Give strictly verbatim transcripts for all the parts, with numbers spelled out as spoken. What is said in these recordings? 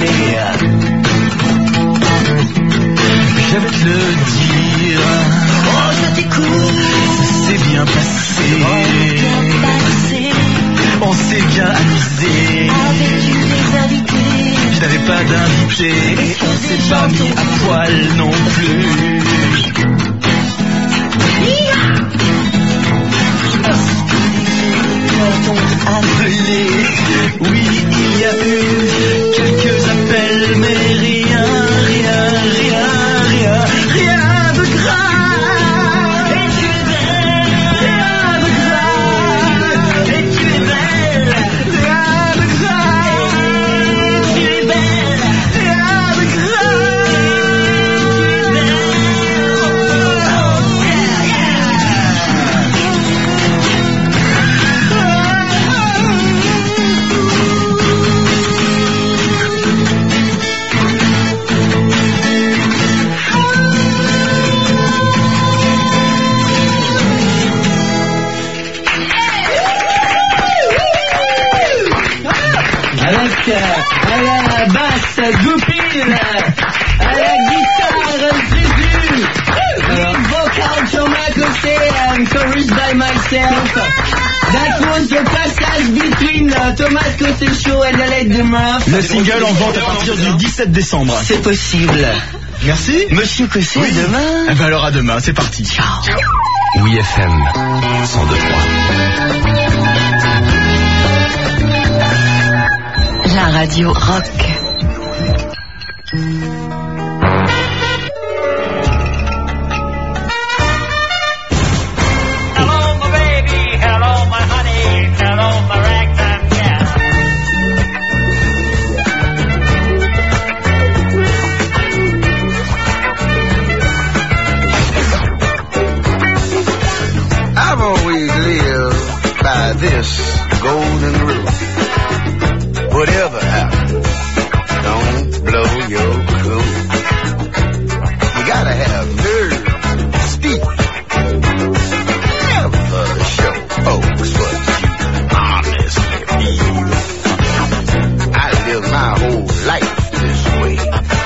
Je vais te le dire. Oh, je t'écoute. C'est bien passé. On s'est bien amusé. Avec les invités. Je n'avais pas d'invité. Et on s'est pas mis à poil non plus. Appelé. Oui, il y a eu quelques appels, mais rien, rien, rien, rien, rien de grave. Et tu es belle, rien de grave. Et tu es belle, rien de grave. Et tu es belle, rien de grave. Tu es belle. Avec à la basse Goupil, à la guitare Jésus, lead vocal Thomas Cossé and chorus by myself. That was the passage between uh, Thomas Cossé Show and the Late Demuff. Le single en vente à partir du dix-sept décembre. C'est possible. Merci. Monsieur Cossé, Oui. demain. Eh ben alors à demain, c'est parti. Ciao. Oui F M cent deux point trois. La radio rock. Hello, my baby. Hello, my honey. Hello, my ragtime gal. I've always lived by this golden rule. Whatever happens, don't blow your cool. You gotta have nerve, steep. Never show folks what you honestly feel. I live my whole life this way.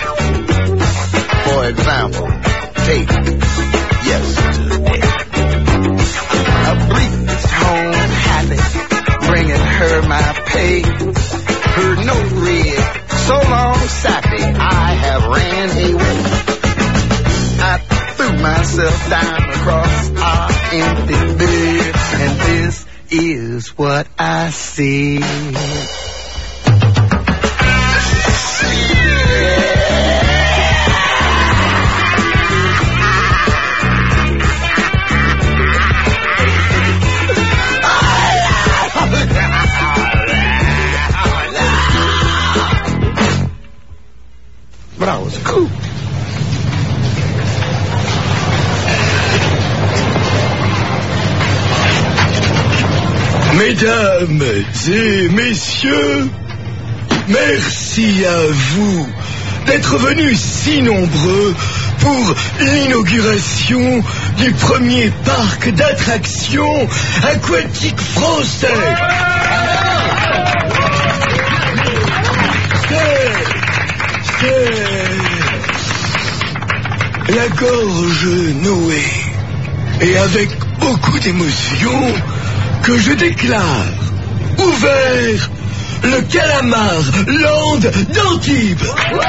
For example, take yesterday. A breeze home happy, bringing her my pay. Heard no red, so long sappy, I have ran away. I threw myself down across our empty bed, and this is what I see. But I was cool. Mesdames et messieurs, merci à vous d'être venus si nombreux pour l'inauguration du premier parc d'attractions aquatiques français. C'est, c'est la gorge nouée et avec beaucoup d'émotion que je déclare ouvert le Calamar Land d'Antibes.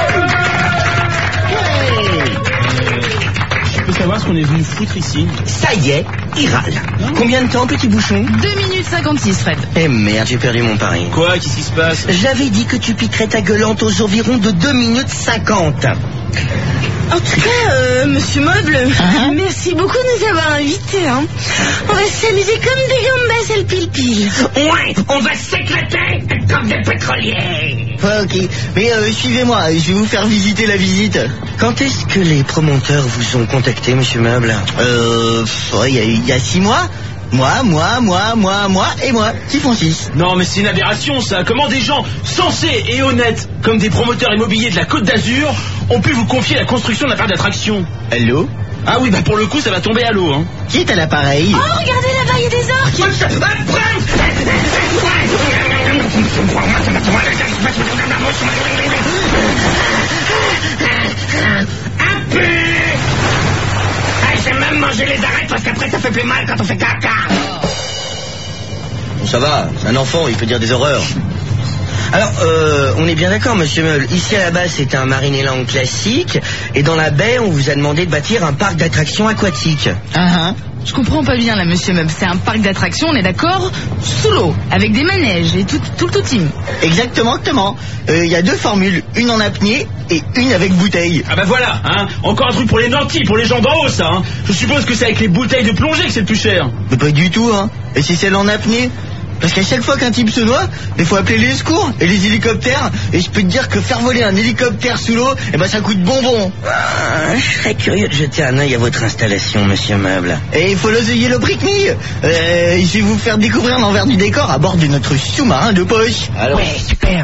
Je peux savoir ce qu'on est venu foutre ici? Ça y est, il râle. Combien de temps, petit bouchon? deux minutes cinquante-six, Fred. Eh merde, j'ai perdu mon pari. Quoi? Qu'est-ce qui se passe? J'avais dit que tu piquerais ta gueulante aux environs de deux minutes cinquante. En tout cas, euh, monsieur Meuble, Hein merci beaucoup de nous avoir invités. Hein. On va s'amuser comme des gambas à le pile-pile. Ouais, on va s'éclater comme des pétroliers. Ouais, ok. Mais euh, suivez-moi, je vais vous faire visiter la visite. Quand est-ce que les promoteurs vous ont contacté, monsieur Meuble? Euh, il y, a- y a six mois. Moi, moi, moi, moi, moi et moi, qui font six. Non mais c'est une aberration ça. Comment des gens sensés et honnêtes, comme des promoteurs immobiliers de la Côte d'Azur, ont pu vous confier la construction d'un parc d'attractions? Allô? Ah oui, bah pour le coup ça va tomber à l'eau, hein. Qui est à l'appareil? Oh, regardez là-bas, il y a des orques. fait plus mal quand on fait caca. Bon, ça va, c'est un enfant, il peut dire des horreurs. Alors, euh, on est bien d'accord, monsieur Meuble. Ici, à la base, c'est un Marineland classique. Et dans la baie, on vous a demandé de bâtir un parc d'attractions aquatiques. Uh-huh. Je comprends pas bien, là, monsieur Meuble. C'est un parc d'attractions, on est d'accord, sous l'eau, avec des manèges et tout, tout le tout team. Exactement, exactement. Il euh, y a deux formules, une en apnée et une avec bouteille. Ah bah voilà, hein. Encore un truc pour les nantis, pour les gens d'en haut, ça, hein. Je suppose que c'est avec les bouteilles de plongée que c'est le plus cher. Mais pas du tout, hein. Et si c'est en apnée? Parce qu'à chaque fois qu'un type se noie, il faut appeler les secours et les hélicoptères. Et je peux te dire que faire voler un hélicoptère sous l'eau, eh ben ça coûte bonbon. Ah, je serais curieux de jeter un œil à votre installation, monsieur Meuble. Et il faut l'oser le brick me. Euh, je vais vous faire découvrir l'envers du décor à bord de notre sous-marin de poche. Alors... Ouais, super.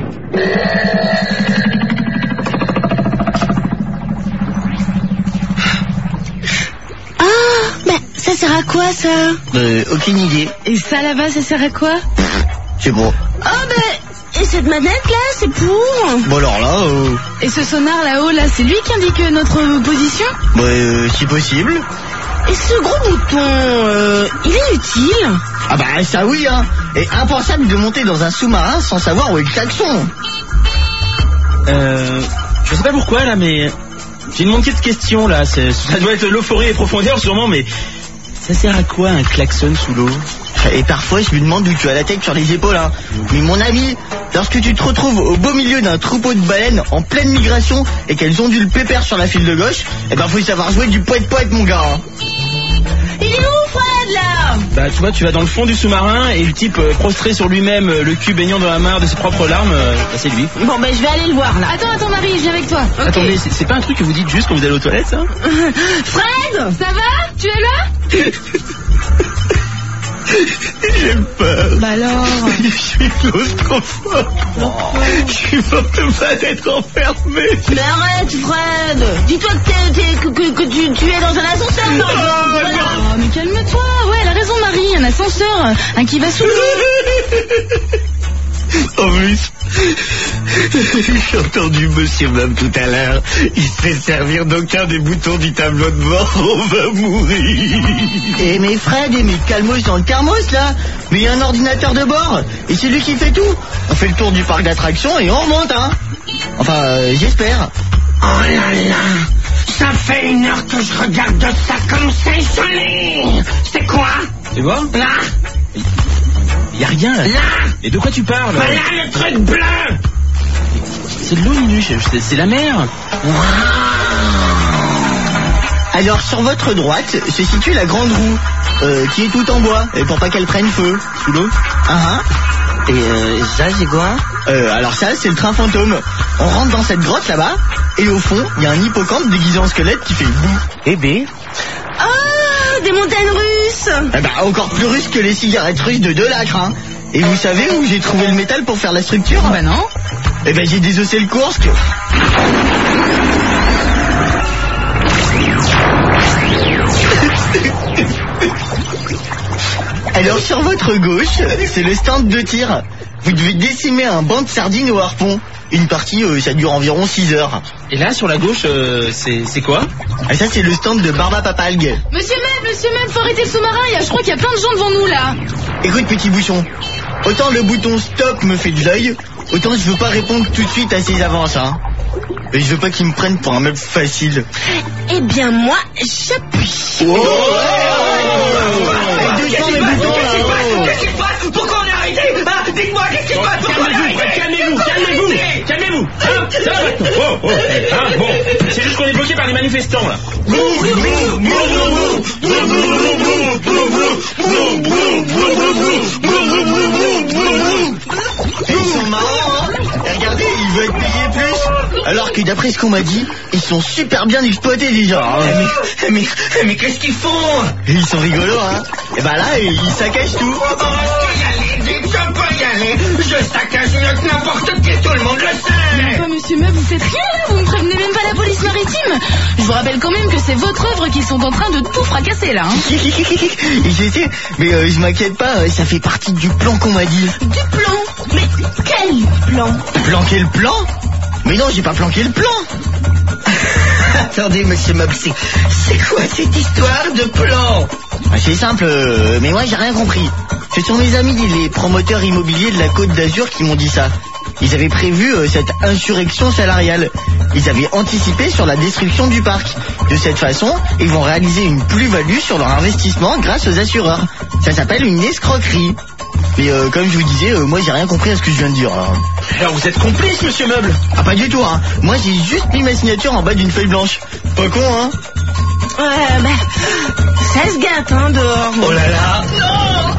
Ça sert à quoi, ça? Euh, aucune idée. Et ça, là-bas, ça sert à quoi? C'est bon. Oh, ben, et cette manette, là, c'est pour? Bon, alors là, euh... Et ce sonar, là-haut, là, c'est lui qui indique notre position? Bah, euh, si possible. Et ce gros bouton, euh, il est utile? Ah bah, ça oui, hein. Et impensable de monter dans un sous-marin sans savoir où est le klaxon. Euh... Je sais pas pourquoi, là, mais... J'ai une montée de questions, là. C'est... Ça doit être l'euphorie et profondeur, sûrement, mais... Ça sert à quoi un klaxon sous l'eau? Et parfois je me demande d'où tu as la tête sur les épaules, hein. Mais mon ami, lorsque tu te retrouves au beau milieu d'un troupeau de baleines en pleine migration et qu'elles ont dû le pépère sur la file de gauche, eh ben faut savoir jouer du poète-poète, mon gars, hein. Il est où, Fred, là? Bah tu vois, tu vas dans le fond du sous-marin et le type euh, prostré sur lui-même, euh, le cul baignant dans la mare de ses propres larmes, euh, bah, c'est lui. Bon, ben je vais aller le voir, là. Attends, attends, Marie, je viens avec toi. Okay. Attendez, c'est, c'est pas un truc que vous dites juste quand vous allez aux toilettes, ça? Fred! Ça va? Tu es là? J'ai peur. Bah alors? Je suis claustrophobe. Je suis mort de pas d'être enfermé. Mais arrête, Fred. Dis-toi que, t'es, t'es, que, que, que tu, tu es dans un ascenseur. Non, oh, voilà. oh, mais calme-toi. Ouais, elle a raison, Marie. Un ascenseur, un qui va sous l'eau. En plus, j'ai entendu monsieur Meuble tout à l'heure. Il se fait servir d'aucun des boutons du tableau de bord. On va mourir. Eh mais Fred, mais calmos dans le thermos là. Mais il y a un ordinateur de bord. Et c'est lui qui fait tout. On fait le tour du parc d'attractions et on remonte, hein. Enfin, euh, j'espère. Oh là là, ça fait une heure que je regarde ça comme c'est joli. C'est quoi? Tu vois? Là. Y a rien là. Là. Et de quoi tu parles? Voilà le truc bleu. C'est de l'eau, Nunu, c'est, c'est la mer. Wow. Alors sur votre droite se situe la grande roue, euh, qui est toute en bois, et pour pas qu'elle prenne feu. Sous l'eau? Ah, Et euh, ça, c'est quoi? euh, alors ça, c'est le train fantôme. On rentre dans cette grotte là-bas, et au fond, il y a un hippocampe déguisé en squelette qui fait bouh. Eh ben... Oh, des montagnes russes. Eh ben, encore plus russe que les cigarettes russes de Delacre, hein. Et vous savez où j'ai trouvé le métal pour faire la structure? Bah non. Eh ben, j'ai désossé le Kursk. Alors, sur votre gauche, c'est le stand de tir. Vous devez décimer un banc de sardines au harpon. Une partie, euh, ça dure environ six heures. Et là, sur la gauche, euh, c'est, c'est quoi? Et ça, c'est le stand de Barba Papalgue. Monsieur Meuble, monsieur Meuble, faut arrêter le sous-marin. Il y a, je crois qu'il y a plein de gens devant nous, là. Écoute, petit bouchon, autant le bouton stop me fait de l'œil, autant je veux pas répondre tout de suite à ses avances, hein. Et je veux pas qu'ils me prennent pour un meuble facile. Eh bien, moi, j'appuie. Oh, Et deux cents les boutons, là. Qu'est-ce qui se passe? Pourquoi on est arrêté? Ah, dites-moi, qu'est-ce qui se passe? Pourquoi on est arrêté? Calmez-vous, calmez-vous, calmez-vous. Hein, ça va maintenant. Oh, oh, hein, bon. C'est juste qu'on est bloqué par les manifestants, là. Et ils sont marrants, hein. Et regardez, ils veulent payer plus. Alors que d'après ce qu'on m'a dit, ils sont super bien exploités déjà. Hein. Mais, mais, mais qu'est-ce qu'ils font? Et ils sont rigolos, hein. Et bah là, ils saccagent tout. Oh, bah, je peux y aller, dites, je peux y aller. Je saccage mieux que n'importe qui, tout le monde le sait. Enfin, monsieur Meuble, vous faites rien, là. Vous ne prévenez même pas la police maritime. Je vous rappelle quand même que c'est votre œuvre qu'ils sont en train de tout fracasser, là. Hein. Je sais, mais euh, je m'inquiète pas, ça fait partie du plan qu'on m'a dit. Du plan? Mais quel plan? Planquer le plan? Mais non, j'ai pas planqué le plan. Attendez, monsieur Meuble, c'est, c'est quoi cette histoire de plan? Ah, c'est simple, euh, mais moi j'ai rien compris. Ce sont mes amis les promoteurs immobiliers de la Côte d'Azur qui m'ont dit ça. Ils avaient prévu euh, cette insurrection salariale. Ils avaient anticipé sur la destruction du parc. De cette façon, ils vont réaliser une plus-value sur leur investissement grâce aux assureurs. Ça s'appelle une escroquerie. Mais euh, comme je vous disais, euh, moi j'ai rien compris à ce que je viens de dire. Alors, alors vous êtes complice, monsieur Meuble? Ah pas du tout, hein. Moi j'ai juste mis ma signature en bas d'une feuille blanche. Pas con, hein. Ouais, bah, ça se gâte, hein, dehors. Oh là là. Non.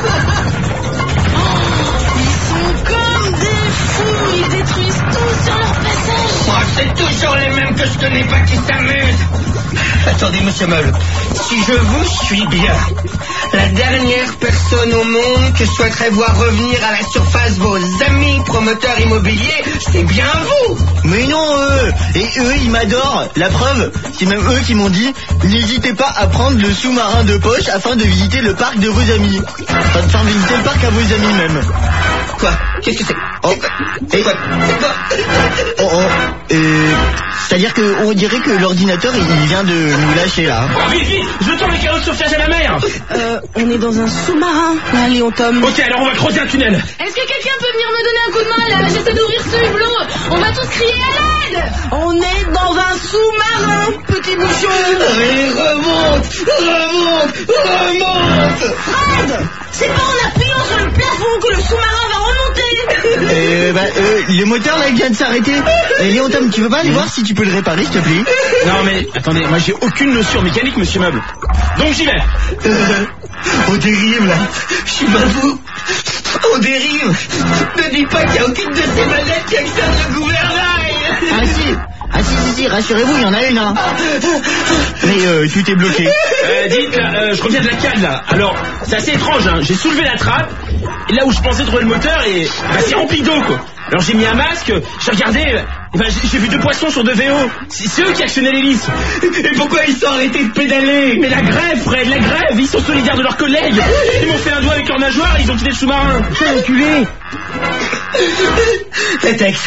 Ils sont comme des fous, ils détruisent tout sur leur passage. Oh, c'est toujours les mêmes que je connais pas qui s'amusent. Attendez, monsieur Meuble, si je vous suis bien, la dernière personne au monde que je souhaiterais voir revenir à la surface vos amis promoteurs immobiliers, c'est bien vous. Mais non, eux. Et eux, ils m'adorent. La preuve, c'est même eux qui m'ont dit n'hésitez pas à prendre le sous-marin de poche afin de visiter le parc de vos amis. Enfin, de faire visiter le parc à vos amis même. Quoi? Qu'est-ce que c'est? Oh. C'est quoi? C'est quoi? Oh oh. Euh, C'est-à-dire qu'on dirait que l'ordinateur, il vient de nous lâcher là. Oh, vite, vite, je tourne les canaux de sauvetage à la mer. Euh, on est dans un sous-marin, là, Léon Tom. Ok, alors on va creuser un tunnel. Est-ce que quelqu'un peut venir me donner un coup de main là? J'essaie d'ouvrir ce hublot. On va tous crier à l'aide. On est dans un sous-marin, petit bouchon. Allez, remonte, remonte, remonte. Fred, c'est pas en appuyant sur le plafond que le sous-marin va remonter. Euh, bah, euh, le moteur là, il vient de s'arrêter. Et Léon Tom, tu veux pas aller voir si tu peux le réparer, s'il te plaît? Non mais, attendez, moi j'ai aucune notion mécanique, monsieur Meuble. Donc j'y vais. Euh, on dérive là, je suis pas fou. On dérive. Ne dis pas qu'il n'y a aucune de ces manettes qui accède le gouvernail. Ah si, ah si, si, si, rassurez-vous, il y en a une, hein. Mais euh, tout est bloqué. Euh, dites, là, euh, je reviens de la cale là. Alors, c'est assez étrange, hein. J'ai soulevé la trappe, et là où je pensais trouver le moteur, et bah, c'est rempli d'eau, quoi. Alors j'ai mis un masque, j'ai regardé, et bah, j'ai, j'ai vu deux poissons sur deux V O. C'est, c'est eux qui actionnaient l'hélice. Et pourquoi ils sont arrêtés de pédaler? Mais la grève, Fred, la grève, ils sont solidaires de leurs collègues. Ils m'ont fait un doigt avec leur nageoire et ils ont quitté le sous-marin. C'est enculé. Le texte.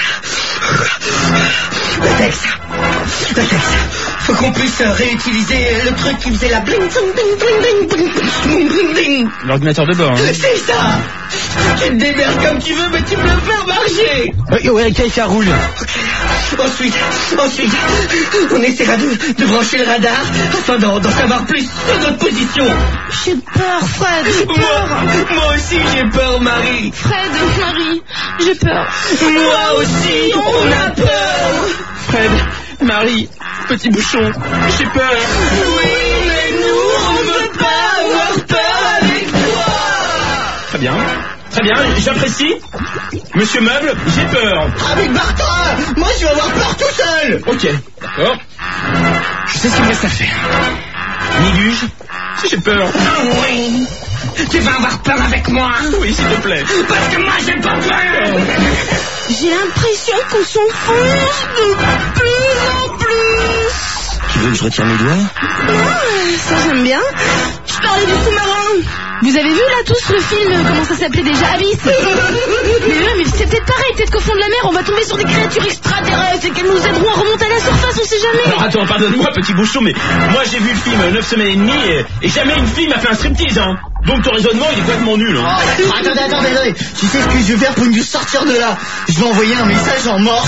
Le texte. Le texte. Faut qu'on puisse réutiliser le truc qui faisait la bling bling bling bling bling bling bling. L'ordinateur de bord, hein. C'est ça. Tu te démerdes comme tu veux, mais tu me le fais marcher. Ouais, ouais, ok, ça roule. Ensuite, ensuite, on essaiera de, de brancher le radar afin d'en, d'en savoir plus sur notre position. J'ai peur, Fred, j'ai peur. Moi, moi aussi j'ai peur, Marie. Fred, Marie, j'ai peur. Moi aussi, on a peur. Fred, Marie, petit bouchon, j'ai peur. Oui, mais nous, on ne veut pas avoir peur avec toi. Très bien, très bien, j'apprécie. Monsieur Meuble, j'ai peur. Ah mais barre-toi. Moi je vais avoir peur tout seul. Ok, d'accord. Je sais ce qu'il me reste à faire. Miguge, j'ai peur. Ah oui. Tu vas avoir peur avec moi. Oui, s'il te plaît. Parce que moi j'ai pas peur. J'ai l'impression qu'on s'enfonce de plus en plus. Tu veux que je retire mes doigts? Non, ça j'aime bien. Je parlais du sous-marin. Vous avez vu là tous le film, comment ça s'appelait déjà, Abyss? Mais ouais, mais c'est peut-être pareil, peut-être qu'au fond de la mer on va tomber sur des créatures extraterrestres et qu'elles nous aideront à remonter à la surface, on sait jamais. Alors attends, pardonne-moi petit bouchon, mais moi j'ai vu le film neuf semaines et demie et, et jamais une fille m'a fait un striptease, hein. Donc ton raisonnement il est complètement nul, hein. Oh, attendez, attendez, attendez. Tu sais ce que je vais faire pour nous sortir de là? Je vais envoyer un message en morse.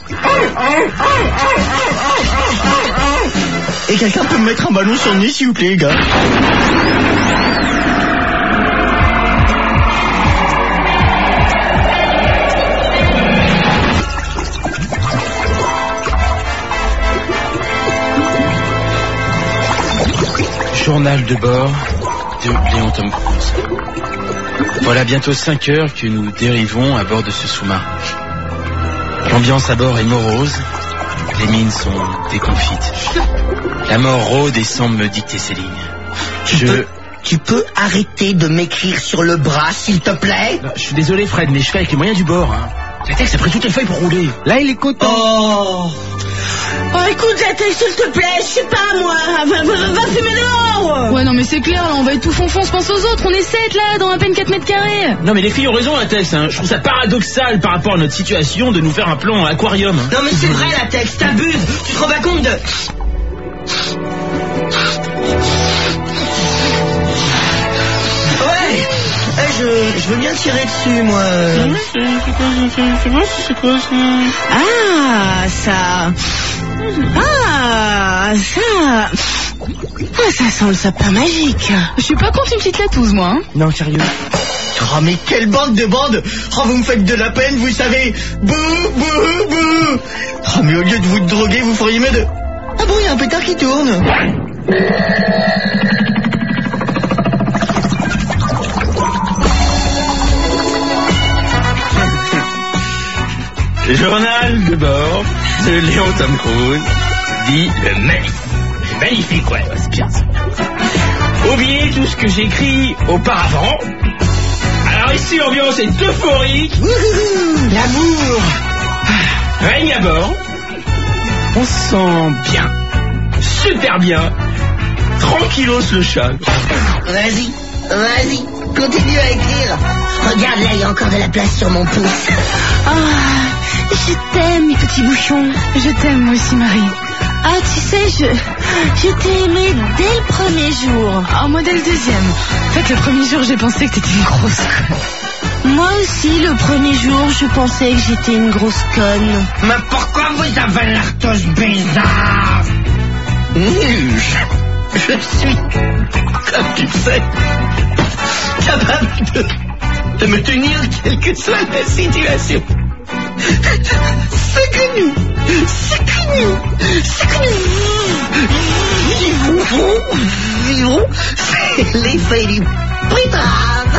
Et quelqu'un peut me mettre un ballon sur le nez s'il vous plaît, les gars? Journal de bord de Léon Tom Cruise. Voilà bientôt cinq heures que nous dérivons à bord de ce sous-marin. L'ambiance à bord est morose, les mines sont déconfites. La mort rôde et semble me dicter ses lignes. Tu Je... peux, tu peux arrêter de m'écrire sur le bras, s'il te plaît? Non, je suis désolé Fred, mais je fais avec les moyens du bord, hein. La texte a pris toutes les feuilles pour rouler. Là, il est content. Oh. Oh, écoute, Jatek, s'il te plaît, je sais pas, moi. Va, va, va fumer dehors. Ouais, non, mais c'est clair, là, on va être tout fonfon, on se pense aux autres. On est sept, là, dans à peine quatre mètres carrés. Non mais les filles ont raison la texte, hein. Je trouve ça paradoxal par rapport à notre situation de nous faire un plan aquarium, hein. Non mais c'est vrai la texte, t'abuses. Tu te rends pas compte de... Eh, je, je veux bien tirer dessus, moi. C'est quoi, c'est quoi ça? Ah, ça. Ah, ça. Ah, ça sent le sapin magique. Je suis pas contre une petite latouze, moi. Hein. Non, sérieux. Oh, mais quelle bande de bandes. Oh, vous me faites de la peine, vous savez. Bouh, bouh, bouh. Oh, mais au lieu de vous droguer, vous feriez mieux de... Ah bon, il y a un pétard qui tourne. Le journal de bord de Léon Tom Cruise dit le magnifique. Magnifique, ouais, ouais, c'est bien ça. Oubliez tout ce que j'écris auparavant. Alors ici, l'ambiance est euphorique. L'amour règne à bord. On se sent bien. Super bien. Tranquillos le chat. Vas-y, vas-y, continue à écrire. Regarde là, il y a encore de la place sur mon pouce. Ah, je t'aime, mes petits bouchons. Je t'aime, moi aussi, Marie. Ah, tu sais, je, je t'ai aimé dès le premier jour. Ah, moi, dès le deuxième. En fait, le premier jour, j'ai pensé que t'étais une grosse conne. Moi aussi, le premier jour, je pensais que j'étais une grosse conne. Mais pourquoi vous avez l'air tous bizarres? Je, je suis, comme tu le sais, capable de, de me tenir quelle que soit la situation. C'est que nous, c'est que nous, c'est que nous vivons, vivons, c'est l'effet du pétard.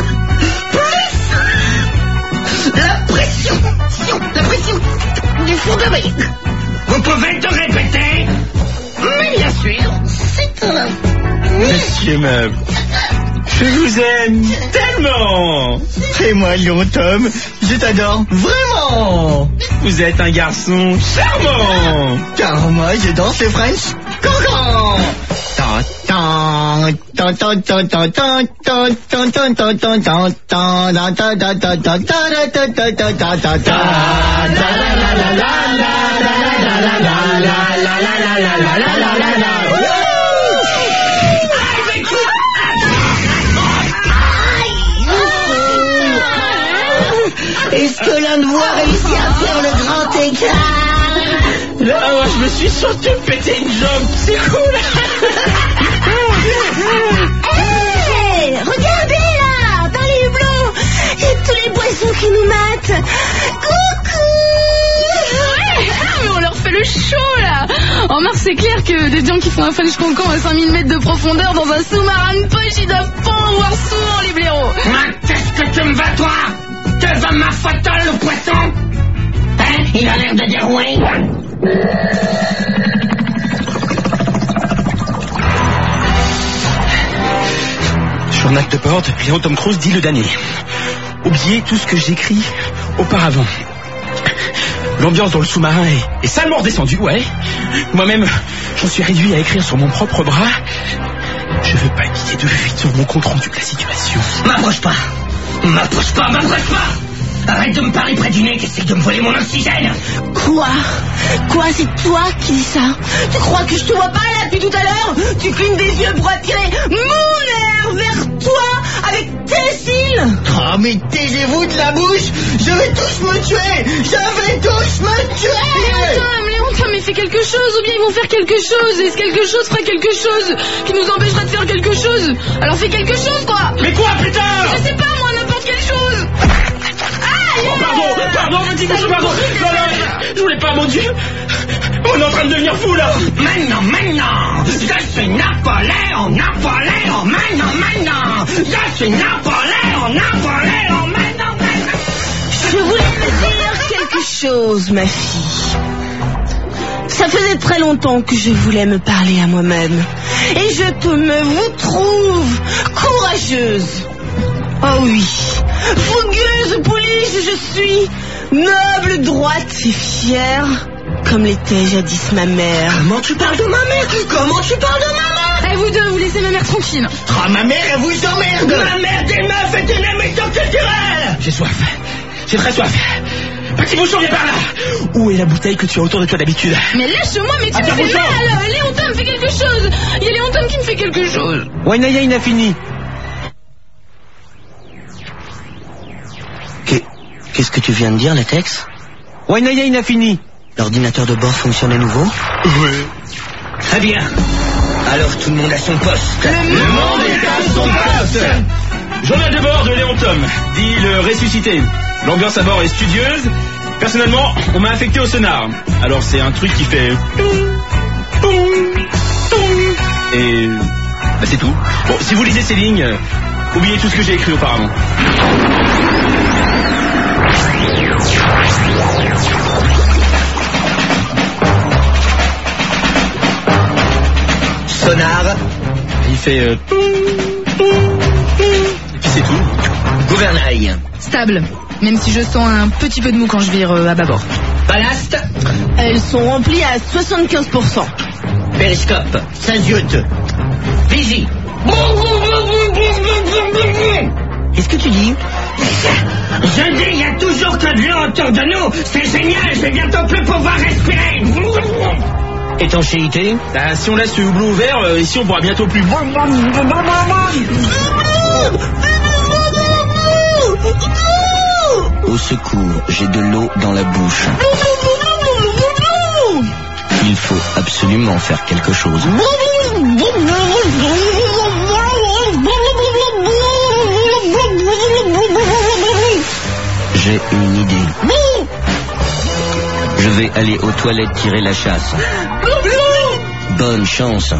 Plus la pression, la pression du fond de rire. Vous pouvez te répéter? Mais bien sûr, c'est un... Monsieur Meuble, je vous aime tellement. Et moi, Léon Tom, je t'adore vraiment. Vous êtes un garçon charmant. Car moi, je danse le French cancan. Est-ce que l'un de vous a réussi à faire le grand écart? Là, moi, je me suis surtout pété une jambe. C'est cool. Hey, regardez là, dans les hublots, il y a tous les boissons qui nous matent. Coucou. Ouais, mais on leur fait le show là. En mars, c'est clair que des gens qui font un French cancan à cinq mille mètres de profondeur dans un sous-marin de poche, ils doivent pas en voir souvent, les blaireaux. Mais qu'est-ce que tu me vas, toi? Tu veux ma photo, le poisson? Hein? Il a l'air de dire oui. Journal de bord de Léon Tom Cruise dit le dernier. Oubliez tout ce que j'écris auparavant. L'ambiance dans le sous-marin est, est salement redescendue, ouais. Moi-même, j'en suis réduit à écrire sur mon propre bras. Je veux pas quitter de fuite sur mon compte rendu de la situation. M'approche pas. M'approche pas, m'approche pas. Arrête de me parler près du nez, qu'essaie de me voler mon oxygène. Quoi? Quoi, c'est toi qui dis ça? Tu crois que je te vois pas là depuis tout à l'heure? Tu clignes des yeux pour attirer mon air vers toi avec tes cils. Oh, mais taisez-vous de la bouche. Je vais tous me tuer. Je vais tous me tuer. Léon Tom, Léon Tom, mais fais quelque chose, ou bien ils vont faire quelque chose, et ce quelque chose fera quelque chose qui nous empêchera de faire quelque chose. Alors fais quelque chose, quoi. Mais quoi, putain? Je sais pas, moi, n'importe quelle chose. Ah, yeah. Oh, pardon, pardon, petit bouchon, pardon. Non, non, je voulais pas, mon Dieu. On est en train de devenir fou, là. Maintenant, maintenant, je suis Napoléon, Napoléon, maintenant, maintenant, je suis Napoléon, Napoléon, maintenant, maintenant. Je voulais te dire quelque chose, ma fille. Ça faisait très longtemps que je voulais me parler à moi-même. Et je te me vous trouve courageuse. Oh oui, fougueuse police je suis, noble, droite et fière, comme l'était jadis ma mère. Comment tu parles de ma mère? Comment tu parles de ma mère? Eh, vous deux, vous laissez ma mère tranquille. Oh, ma mère, elle vous emmerde. La mère des meufs est une émission culturelle. J'ai soif. J'ai très soif. Petit bouchon, viens par là. Où est la bouteille que tu as autour de toi d'habitude? Mais lâche-moi, mais tu Attends, me fais bouchon. mal. Léon Tom, fais quelque chose. Il y a Léon Tom qui me fait quelque chose. Ouais, Naya, il a fini. Qu'est-ce que tu viens de dire, Latex? Wanaya, il a fini. L'ordinateur de bord fonctionne à nouveau? Oui. Très bien. Alors tout le monde à son poste. Le monde est à son poste. Journal de bord de Léon Tom, dit le ressuscité. L'ambiance à bord est studieuse. Personnellement, on m'a affecté au sonar. Alors c'est un truc qui fait... Et... Bah c'est tout. Bon, si vous lisez ces lignes, euh, oubliez tout ce que j'ai écrit auparavant. Sonar. Il fait... Euh... Et puis c'est tout. Gouvernail. Stable, même si je sens un petit peu de mou quand je vire euh, à bâbord. Ballast. Elles sont remplies à soixante-quinze pour cent. Périscope. Saint-Zut. Vigie. Qu'est-ce que tu dis? Je dis, il y a toujours que de l'eau autour de nous. C'est génial, je vais bientôt plus pouvoir respirer. Étanchéité. Bah, si on laisse le houblon ouvert, euh, ici on pourra bientôt plus... Au secours, j'ai de l'eau dans la bouche. Il faut absolument faire quelque chose. J'ai une idée. Je vais aller aux toilettes tirer la chasse. Bonne chance.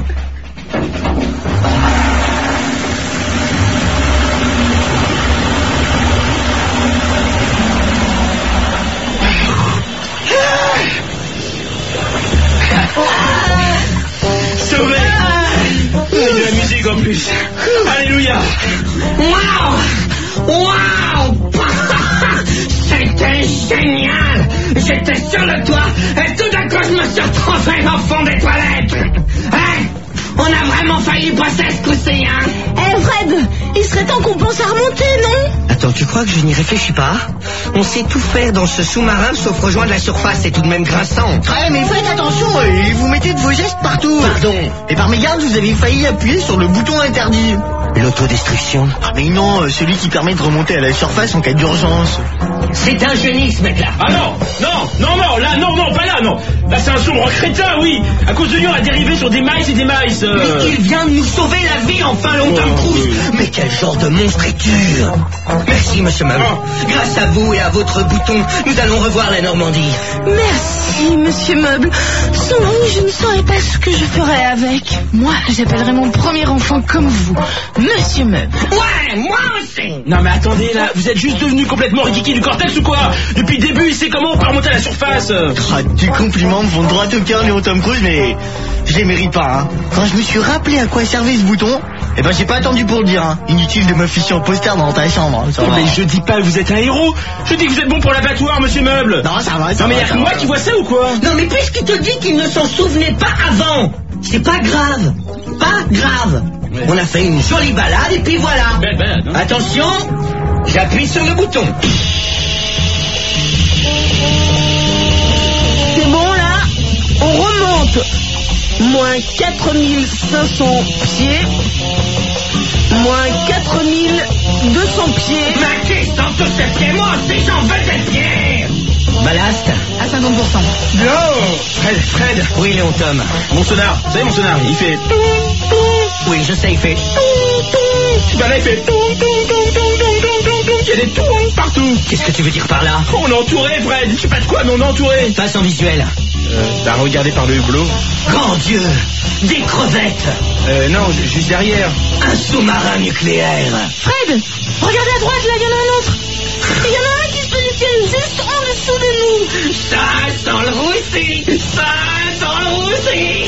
Sauvé. Et de la musique en plus. Alléluia. Waouh! Waouh! C'était génial! J'étais sur le toit et tout d'un coup je me suis retrouvé dans le fond des toilettes! Hein? On a vraiment failli passer ce coup-ci, hein? Eh Fred, il serait temps qu'on pense à remonter, non? Attends, tu crois que je n'y réfléchis pas? On sait tout faire dans ce sous-marin sauf rejoindre la surface, c'est tout de même grinçant. Ouais, mais faites attention, et vous mettez de vos gestes partout. Pardon. Et par mégarde, vous avez failli appuyer sur le bouton interdit. L'autodestruction? Ah mais non, euh, celui qui permet de remonter à la surface en cas d'urgence. C'est un génie ce mec-là! Ah non, non, non, non, là, non, non, pas là, non. Là, c'est un sombre crétin, oui. À cause de lui, on a dérivé sur des maïs et des maïs. Euh... Mais il vient de nous sauver la vie, enfin, Léon Tom Cruise! Mais quel genre de monstre es-tu? Merci, monsieur Meuble. Grâce à vous et à votre bouton, nous allons revoir la Normandie. Merci, monsieur Meuble. Sans vous, je ne saurais pas ce que je ferais avec. Moi, j'appellerai mon premier enfant comme vous, Monsieur Meuble. Ouais, moi aussi! Non mais attendez là, vous êtes juste devenu complètement ridiculé du cortex ou quoi? Depuis le début, il sait comment on peut remonter à la surface. Ah, tes compliments me vont droit au cœur, Léon Tom Cruise, mais je les mérite pas, hein. Quand je me suis rappelé à quoi servait ce bouton, eh ben j'ai pas attendu pour le dire, hein. Inutile de m'afficher en poster dans ta chambre, hein. Ça va. Mais je dis pas que vous êtes un héros. Je dis que vous êtes bon pour l'abattoir, monsieur Meuble. Non, ça va, ça Non mais va, y'a ça que moi va. qui vois ça ou quoi? Non mais puisqu'il te dit qu'il ne s'en souvenait pas avant, C'est pas grave. Pas grave. Ouais. On a fait une jolie balade et puis voilà. Belle balade, hein. Attention, j'appuie sur le bouton. C'est bon là, on remonte. Moins quatre mille cinq cents pieds. Moins quatre mille deux cents pieds. ma qui sont tous ces pieds, moi aussi j'en veux des pieds! Ballast. À cinquante pour cent. Fred, Fred. Oui, Léon Tom. Mon sonar, vous savez mon sonar, il fait... Oui, je sais, il fait. Ben là, il fait... Il y a des tours partout. Qu'est-ce que tu veux dire par là? On est entouré, Fred. Je sais pas de quoi, mais on est entouré. Passe en visuel. Euh, bah regardez par le hublot. Grand Dieu, des crevettes. Euh, non, ju- juste derrière. Un sous-marin nucléaire. Fred, regardez à droite, là, il y en a un autre. Il y en a un qui se positionne juste en dessous de nous. Ça sent le roussi! Ça sent le roussi!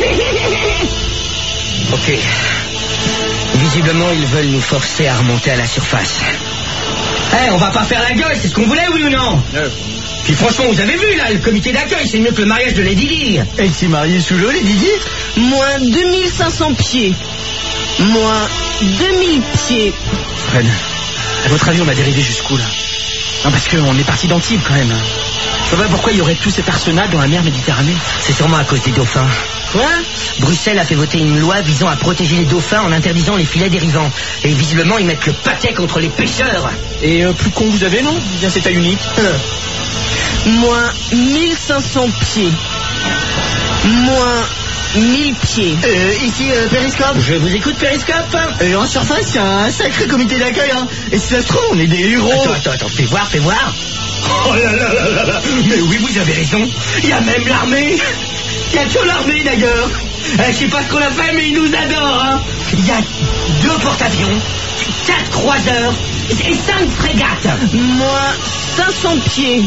Ok. Visiblement, ils veulent nous forcer à remonter à la surface. Eh, on va pas faire la gueule, c'est ce qu'on voulait, oui ou non? Euh. Puis franchement, vous avez vu, là, le comité d'accueil, c'est mieux que le mariage de Lady Di. Elle s'est mariée sous l'eau, Lady Di? Moins deux mille cinq cents pieds. Moins deux mille pieds. Fred, à votre avis, on a dérivé jusqu'où, là? Non, parce qu'on est parti d'Antibes, quand même. Je sais pas pourquoi il y aurait tous ces arsenals dans la mer Méditerranée. C'est sûrement à cause des dauphins. Quoi ? Bruxelles a fait voter une loi visant à protéger les dauphins en interdisant les filets dérivants. Et visiblement, ils mettent le paquet contre les pêcheurs. Et euh, plus con vous avez, non ? Bien, c'est taille unique. Euh. Moins mille cinq cents pieds. Moins mille pieds. Euh, ici, euh, Périscope. Je vous écoute, Périscope. Euh, en surface, il y a un sacré comité d'accueil, hein. Et si ça se trouve, on est des héros. Attends, attends, attends, fais voir, fais voir. Oh là là là là là. Mais oui, vous avez raison. Il y a même l'armée. Il y a que l'armée d'ailleurs. Euh, je sais pas ce qu'on a fait, mais ils nous adorent, hein. Il y a deux porte-avions, quatre croiseurs et cinq frégates. Moins cinq cents pieds.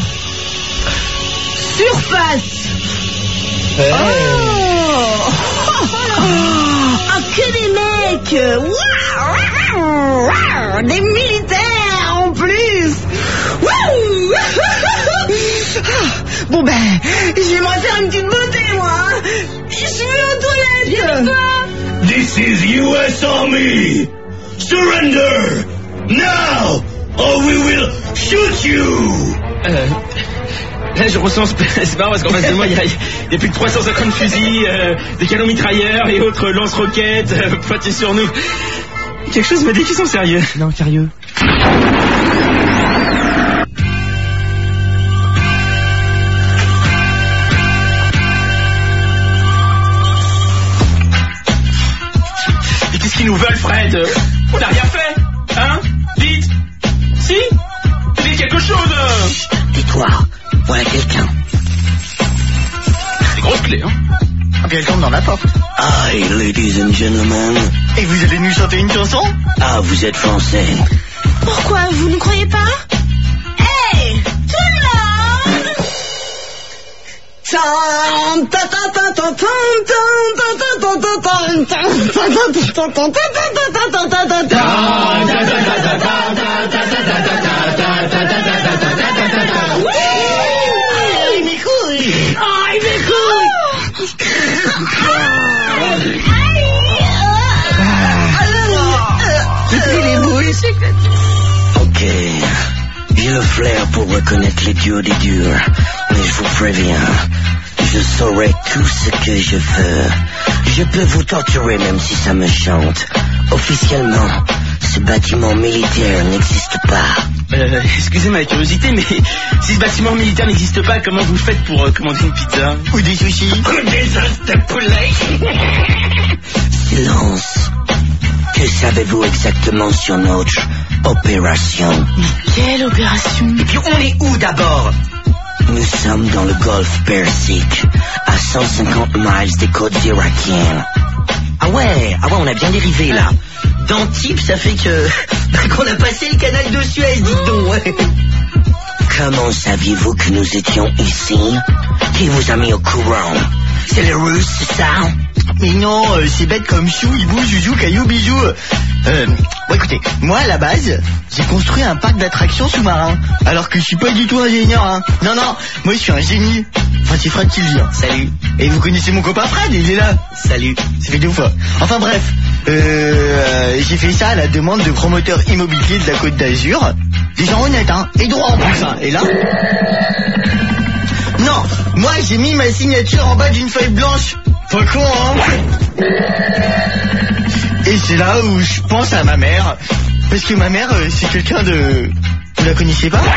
Surface. Hey. Oh, oh, que des mecs. Waouh, waouh, des militaires en plus. Waouh. Bon ben, j'aimerais faire une petite beauté moi. Je suis aux toilettes. This is U S Army. Surrender now, or we will shoot you. Euh, là, je ressens... C'est marrant parce qu'en face de moi, il y a, il y a plus de trois cent cinquante fusils, euh, des canons mitrailleurs et autres lance-roquettes euh, pointés sur nous. Quelque chose me dit qu'ils sont sérieux. Non, sérieux. Et qu'est-ce qu'ils nous veulent, Fred ? On n'a rien fait, hein ? Dites. Si ? Dites quelque chose. Tais-toi, voilà quelqu'un. Des grosses clés, hein. Ah, puis elle tombe dans la porte. Hi, ladies and gentlemen. Et vous allez nous chanter une chanson ? Ah, vous êtes français. Pourquoi, vous ne croyez pas? Hey, tout le monde! Tam, ta, ta, ta, ta, tam, tam, ta, ta, ta, ta, tam, tam, ta, ta, ta, ta, ta, ta, ta, ta, ta, ta. Aïe, mes couilles! Aïe, mes couilles! Ok, j'ai le flair pour reconnaître les durs des durs, mais je vous préviens, je saurai tout ce que je veux. Je peux vous torturer même si ça me chante. Officiellement, ce bâtiment militaire n'existe pas. Euh, excusez ma curiosité, mais si ce bâtiment militaire n'existe pas, comment vous faites pour euh, commander une pizza? Ou des sushis? Ou des os de poulet. Silence. Que savez-vous exactement sur notre opération? Quelle opération? Et puis on est où d'abord? Nous sommes dans le golfe Persique, à cent cinquante miles des côtes irakiennes. Ah ouais, ah ouais, on a bien dérivé là. D'Antibes, ça fait que qu'on a passé le canal de Suez, dites donc, ouais. Comment saviez-vous que nous étions ici? Qui vous a mis au courant? C'est les Russes, c'est ça? Mais non, euh, c'est bête comme chou, hibou, joujou, caillou, bijou. Euh, bon écoutez, moi à la base, j'ai construit un parc d'attractions sous-marin. Alors que je suis pas du tout ingénieur, hein. Non, non, moi je suis un génie. Enfin, c'est Fred qui le dit. Hein. Salut. Et vous connaissez mon copain Fred, il est là. Salut. Ça fait deux fois. Enfin bref, euh, euh, j'ai fait ça à la demande de promoteurs immobiliers de la Côte d'Azur. Des gens honnêtes, hein, et droits en plus, hein. Et là... Non, moi j'ai mis ma signature en bas d'une feuille blanche. Pas con, hein. Et c'est là où je pense à ma mère. Parce que ma mère, euh, c'est quelqu'un de... Vous la connaissez pas?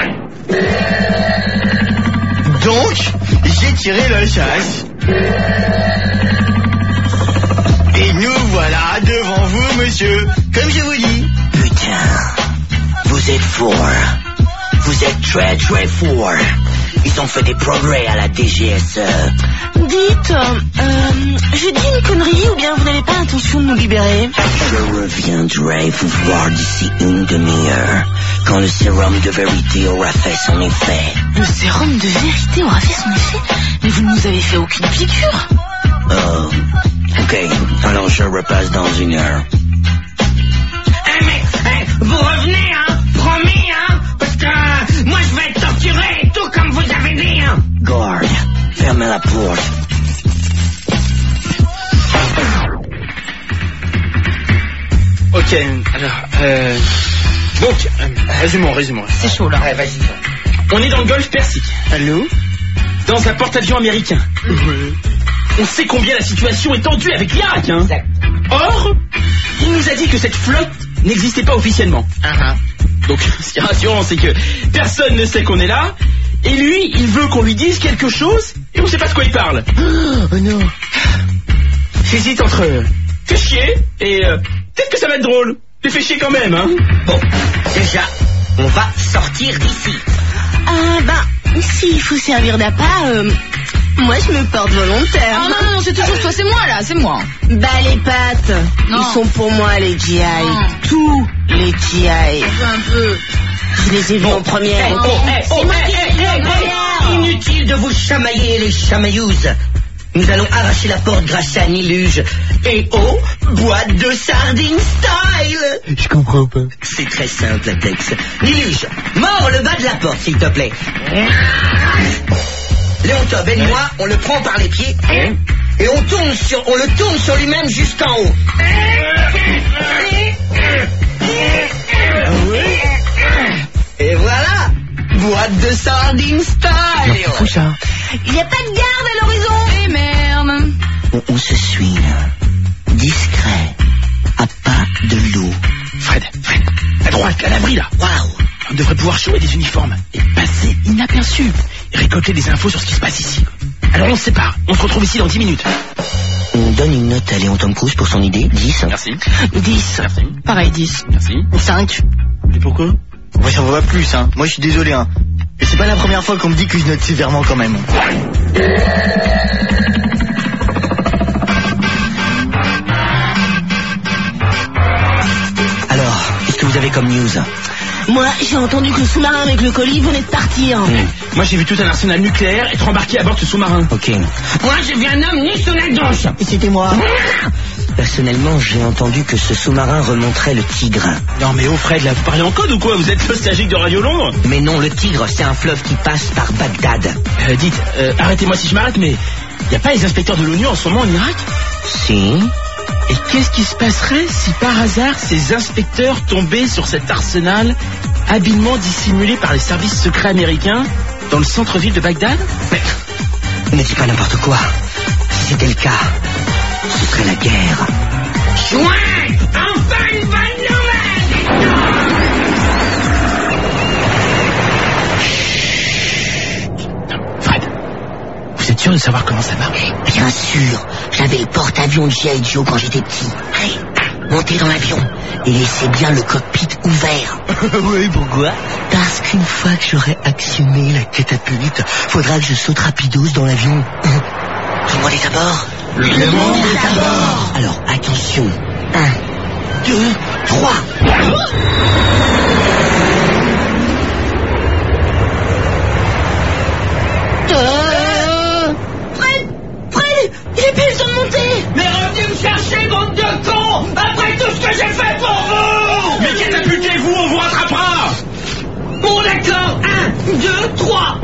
Donc, j'ai tiré la chasse. Et nous voilà devant vous, monsieur. Comme je vous dis. Putain, vous êtes fort. Vous êtes très très fort. Ils ont fait des progrès à la D G S E. Dites, euh, je dis une connerie ou bien vous n'avez pas l'intention de nous libérer? Je reviendrai vous voir d'ici une demi-heure, quand le sérum de vérité aura fait son effet. Le sérum de vérité aura fait son effet? Mais vous ne nous avez fait aucune piqûre. Oh, ok, alors je repasse dans une heure. Eh mais, eh, vous revenez, hein, promis, hein, parce que euh, moi je vais être torturé, tout comme vous avez dit, hein. Garde, fermez la porte. Ok, alors, euh... donc, euh, résumons, résumons. C'est chaud là. Ouais, vas-y. On est dans le golfe Persique. Allô? Dans un porte-avions américain. Oui. on sait combien la situation est tendue avec l'Irak, hein. Or, il nous a dit que cette flotte n'existait pas officiellement. Uh-huh. Donc, ce qui est rassurant, c'est que personne ne sait qu'on est là, et lui, il veut qu'on lui dise quelque chose, et on sait pas de quoi il parle. Oh non. J'hésite entre euh, fais chier et euh, peut-être que ça va être drôle. Mais fais chier quand même, hein. Bon, déjà, on va sortir d'ici. Ah bah, s'il faut servir d'appât, euh, moi je me porte volontaire. Ah non, non, non, c'est toujours toi, c'est moi là, c'est moi. Bah les pattes, Non. ils sont pour moi les G I. Non. Tous les G I. Un peu, un peu. Je les ai vus en première. Oh, oh, eh, oh, C'est moi eh, qui eh, les ai vus en eh, première. eh, Inutile de vous chamailler les chamailleuses. Nous allons arracher la porte grâce à Niluge. Et oh, boîte de sardines style. Je comprends pas. C'est très simple, Atex. Niluge, mords le bas de la porte, s'il te plaît. Léon Tob et moi, on le prend par les pieds. Et on tourne sur, on le tourne sur lui-même jusqu'en haut. Et voilà, boîte de sardines style. Fou ça. Il n'y a pas de garde à l'horizon. Eh merde. On, on se suit, là. Discret. À pas de loup. Fred, Fred, à droite, à l'abri là. Waouh. On devrait pouvoir chouer des uniformes et passer inaperçu. Et récolter des infos sur ce qui se passe ici. Alors on se sépare, on se retrouve ici dans dix minutes. On donne une note à Léon Tom Cruise pour son idée. dix. Merci. dix. Merci. Pareil, dix. Merci. cinq. Et pourquoi? Moi, ça va pas plus, hein. Moi, je suis désolé, hein. Et c'est pas la première fois qu'on me dit que je note sévèrement quand même. Alors, qu'est-ce que vous avez comme news? Moi, j'ai entendu que le sous-marin avec le colis venait de partir. Moi j'ai vu tout un arsenal nucléaire être embarqué à bord de ce sous-marin. Ok. Moi, j'ai vu un homme nu sur la douche. Et c'était moi. Personnellement, j'ai entendu que ce sous-marin remonterait le Tigre. Non mais oh Fred, là vous parlez en code ou quoi? Vous êtes nostalgique de Radio Londres? Mais non, le Tigre, c'est un fleuve qui passe par Bagdad. euh, Dites, euh, arrêtez-moi si je m'arrête, mais y a pas les inspecteurs de l'ONU en ce moment en Irak? Si. Et qu'est-ce qui se passerait si par hasard ces inspecteurs tombaient sur cet arsenal habilement dissimulé par les services secrets américains dans le centre-ville de Bagdad? Mais ne dis pas n'importe quoi. Si c'était le cas, ce serait la guerre. Chouin! Enfin une bonne nouvelle! Fred, vous êtes sûr de savoir comment ça marche? Bien sûr, j'avais le porte-avions de G I. Joe quand j'étais petit. Allez, montez dans l'avion et laissez bien le cockpit ouvert. Oui, pourquoi? Parce qu'une fois que j'aurai actionné la catapulte, faudra que je saute rapidos dans l'avion. Tout le monde est à bord? Le monde est à bord. Alors, attention. Un, deux, trois. Euh... Fred, Fred, il est plus le temps de monter. Mais revenez me chercher, bande de cons! Après tout ce que j'ai fait pour vous! Mais catapultez-vous, on vous rattrapera! Bon, d'accord. Un, deux, trois.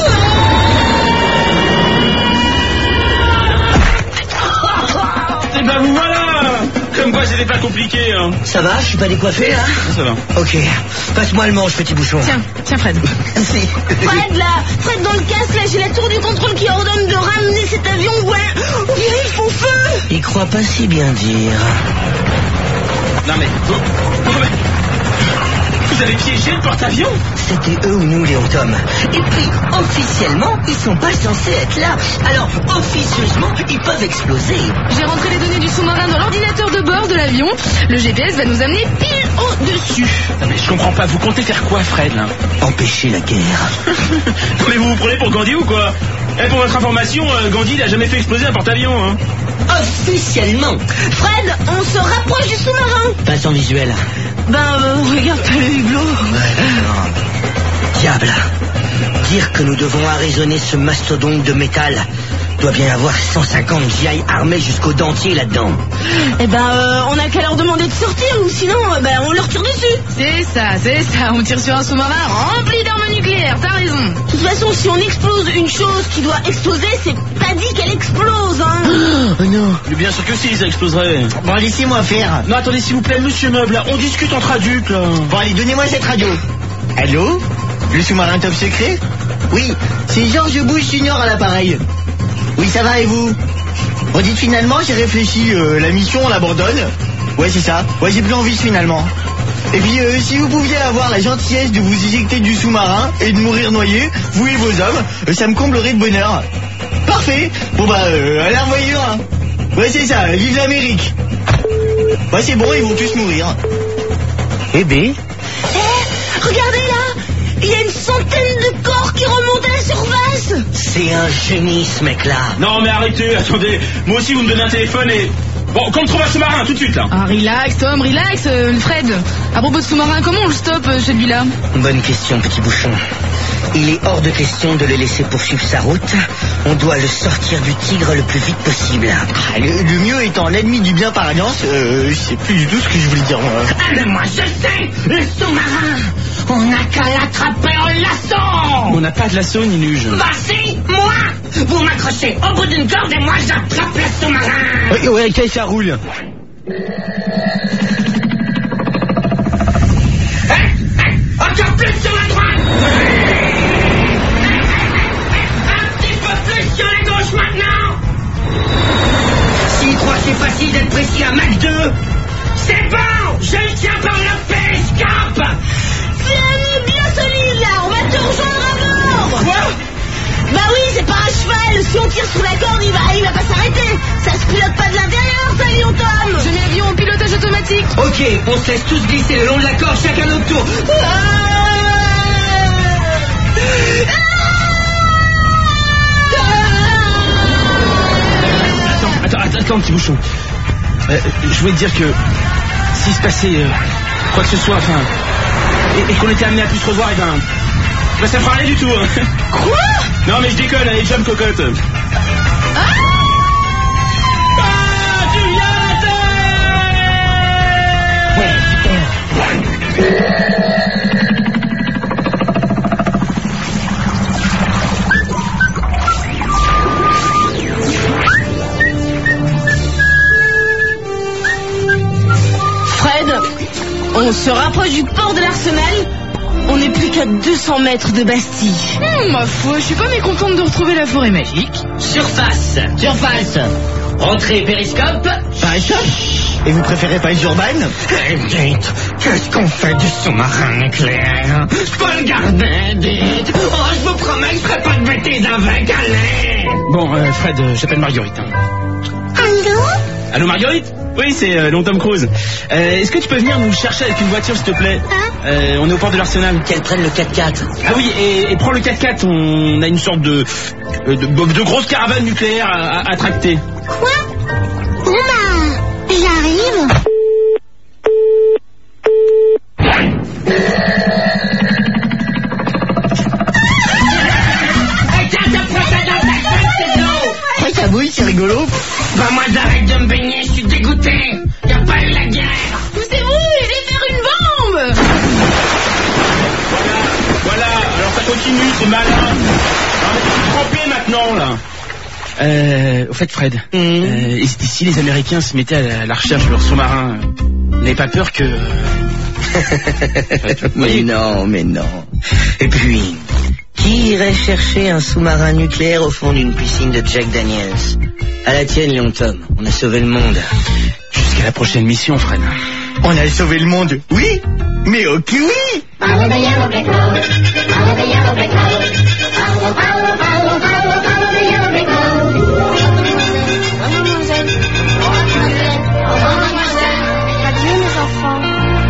Et ben vous voilà! Comme quoi c'était pas compliqué, hein. Ça va, je suis pas décoiffé, là? Ça va. Ok. Passe-moi le manche, petit bouchon. Tiens, tiens Fred. Merci. Fred, là, Fred, dans le casque, là, j'ai la tour du contrôle qui ordonne de ramener cet avion. Ouais, on dirait qu'ils font feu. Il croit pas si bien dire. Non mais... oh, oh, mais- Vous avez piégé le porte-avions? C'était eux ou nous, Léon Tom. Et puis, officiellement, ils sont pas censés être là. Alors, officieusement, ils peuvent exploser. J'ai rentré les données du sous-marin dans l'ordinateur de bord de l'avion. Le G P S va nous amener pile au-dessus. Non mais je comprends pas, vous comptez faire quoi Fred là? Empêcher la guerre. Non mais vous vous prenez pour Gandhi ou quoi? Eh pour votre information, euh, Gandhi il a jamais fait exploser un porte-avions hein. Officiellement. Fred, on se rapproche du sous-marin. Passe en visuel. Ben, euh, regarde pas le hublot. Diable. Dire que nous devons arraisonner ce mastodonte de métal. Doit bien y avoir cent cinquante G I armés jusqu'au dentier là-dedans. Eh ben, euh, on a qu'à leur demander de sortir, ou sinon, euh, ben, on leur tire dessus. C'est ça, c'est ça. On tire sur un sous-marin rempli d'armes nucléaires, t'as raison. De toute façon, si on explose une chose qui doit exploser, c'est pas dit qu'elle explose, hein. Oh non. Mais bien sûr que si, ça exploserait. Bon, laissez-moi faire. Non attendez s'il vous plaît, monsieur Meuble, là, on discute entre adultes là. Bon, allez, donnez-moi cette radio. Allô? Le sous-marin top secret? Oui, c'est Georges Bush Junior à l'appareil. Oui, ça va et vous? Redites finalement, j'ai réfléchi, euh, la mission on l'abandonne. Ouais c'est ça, ouais j'ai plus envie finalement. Et puis euh, si vous pouviez avoir la gentillesse de vous éjecter du sous-marin et de mourir noyé, vous et vos hommes, euh, ça me comblerait de bonheur. Parfait. Bon bah euh, allez envoyer un. Ouais c'est ça, vive l'Amérique. Ouais c'est bon, ils vont tous mourir. Eh ben. Eh, regardez là, il y a une centaine de corps qui remontent à la surface. C'est un génie ce mec-là. Non mais arrêtez, attendez. Moi aussi vous me donnez un téléphone et... Bon, qu'on me trouve un sous-marin tout de suite là. Ah, relax, Tom, relax, euh, Fred. À propos de sous-marin, comment on le stoppe, euh, celui-là? Bonne question, petit bouchon. Il est hors de question de le laisser poursuivre sa route. On doit le sortir du Tigre le plus vite possible. Ah, le, le mieux étant l'ennemi du bien par alliance, euh, c'est plus du tout ce que je voulais dire moi. Ah, mais moi je sais, le sous-marin, on n'a qu'à l'attraper en laçon. On n'a pas de lasso ni luge. Bah si, moi. Vous m'accrochez au bout d'une corde et moi j'attrape le sous-marin. Ouais, ouais, ok, ça roule. Encore plus sur la droite. Un petit peu plus sur la gauche maintenant. S'il croit que c'est facile d'être précis à Mach deux, c'est bon, je le tiens par le périscope. Tiens, bien solide là, on va te rejoindre à bord. Quoi? Bah oui, c'est pas un cheval, si on tire sur la corde, il va, il va pas s'arrêter. Ça se pilote pas de l'intérieur, ça, Léon Tom. Je mets l'avion au pilotage automatique. Ok, on se laisse tous glisser le long de la corde, chacun notre tour. Attends, attends, attends, attends, petit bouchon. Euh, je voulais te dire que s'il se passait euh, quoi que ce soit, enfin, et, et qu'on était amené à plus se revoir, et ben, ben ça fera rien du tout. Hein. Quoi? Non mais je déconne, allez, jump cocotte. Ah, Ah, tu viens Ouais, super. Fred, on se rapproche du port de l'Arsenal. On n'est plus qu'à deux cents mètres de Bastille. Hum, ma foi, je suis pas mécontente de retrouver la forêt magique. Surface, surface. Rentrée périscope. Périscope? Et vous préférez pas les urbaines? Eh, dites, qu'est-ce qu'on fait du sous-marin nucléaire? Je peux le garder, dites. Oh, je vous promets que je ferai pas de bêtises avec, allez. Bon, euh, Fred, euh, j'appelle Marguerite. Hein. Allô? Allô Marguerite? Oui, c'est euh, Léon Tom Cruise. Euh, Est-ce que tu peux venir nous chercher avec une voiture, s'il te plaît? Hein? euh, On est au port de l'Arsenal. Qu'elle prenne le quatre-quatre. Ah oui, et, et prends le quatre-quatre, on a une sorte de, de, de, de grosse caravane nucléaire à, à, à tracter. Quoi? Bon bah, j'arrive. Eh, tiens, ça procède dans ta tête, c'est de l'eau. Ouais ça bouille, c'est rigolo. Bah moi j'arrête de me baigner, je suis dégoûté. Y a pas eu la guerre. Poussez-vous, je vais faire une bombe. Voilà, alors ça continue, c'est malin. Alors, je suis trempé maintenant, là. Euh, au fait, Fred, Mmh. euh, et si les Américains se mettaient à la, à la recherche de leurs sous-marins, euh, vous n'avez pas peur que... Mais non, mais non. Et puis, qui irait chercher un sous-marin nucléaire au fond d'une piscine de Jack Daniels? À la tienne, Léon Tom, on a sauvé le monde. Jusqu'à la prochaine mission, Fred. On a sauvé le monde, oui, mais ok oui. Follow the yellow brick road. Follow the yellow brick road. Follow, follow, follow, follow, follow the yellow brick road. Mademoiselle. Mademoiselle. Mademoiselle. Adieu, mes enfants.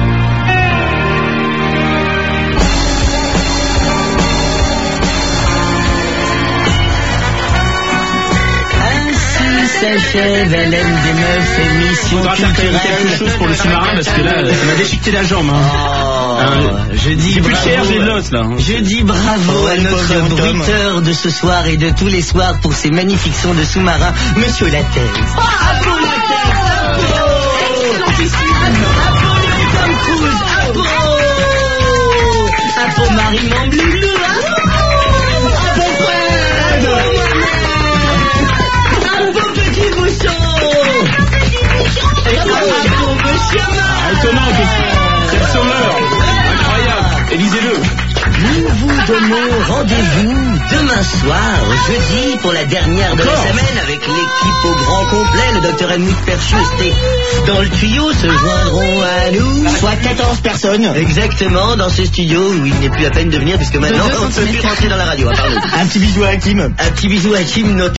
S'achève L M des meufs, émission Faudra faire quand même culturelle. quelque chose pour le sous-marin parce que là, ça m'a déchiqueté la jambe. Hein. Oh, Hein, je dis c'est plus bravo. cher, j'ai de l'os là. Hein. Je dis bravo Oh, à le pauvre notre Léon Tom. bruiteur de ce soir et de tous les soirs pour ces magnifiques sons de sous-marin, Monsieur Lattès. Bravo, Tom Cruise. Apo Marie Montbloulou. Ah, étonnant, que- quel sauveur. Incroyable. Élisez-le. Nous vous donnons rendez-vous demain. demain soir, jeudi, pour la dernière de la semaine, avec l'équipe au grand complet, le docteur Helmut Perchusté dans le tuyau se joindront à nous. Soit quatorze personnes. Exactement, dans ce studio où il n'est plus à peine de venir, puisque maintenant on ne peut plus rentrer dans la radio, à part nous. Un petit bisou à Hakim. Un petit bisou à Hakim, notre